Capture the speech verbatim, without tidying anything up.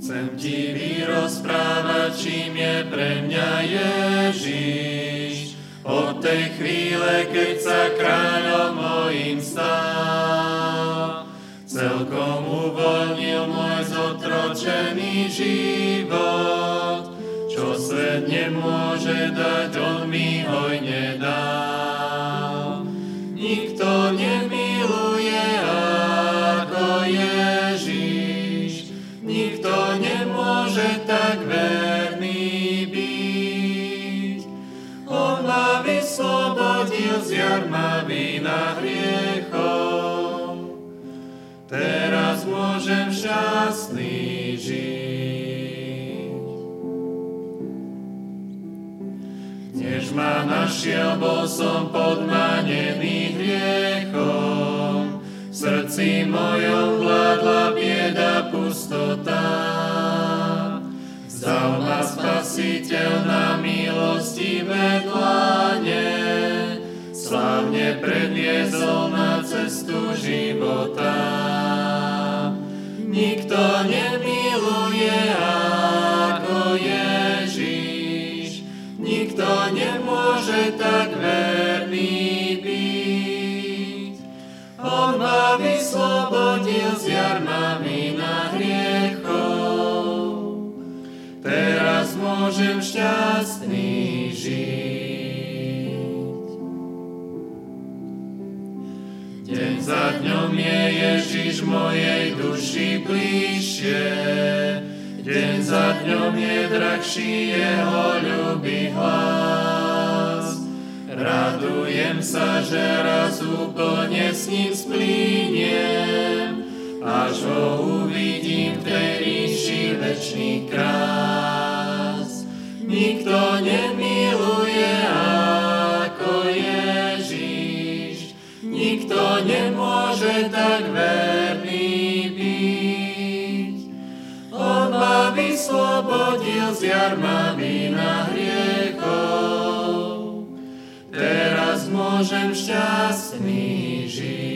Chcem ti vyrozprávať, čím je pre mňa Ježiš. Od tej chvíle, keď sa kráľom mojím stal, celkom uvoľnil môj zotročený život. Čo svet nemôže dať, on mi hojne dal. Nikto nemiluje ako Ježiš, nikto nemôže tak verný byť. On ma vyslobodil z jarma vina hriechom, teraz môžem šťastný žiť. Než ma našiel, bol som podmanený hriechom, v srdci mojom vládla bieda, pustota. Vzdal ma Spasiteľ na milostivé dlane, slávne predviezol na cestu života. Nikto nemiluje ako Ježiš, nikto nemôže tak verný byť. On ma vyslobodil z jarma vina hriechom, teraz môžem šťastný žiť. Deň za dňom je Ježiš mojej duši bližšie, deň za dňom je drahší jeho ľubý hlas. Radujem sa, že raz úplne s ním splyniem, až ho uvidím v tej ríši večný krás. Nikto nemiluje ako Ježiš, nikto nemôže tak verný byť. On ma vyslobodil z jarma vina hriechom, teraz môžem šťastný žiť.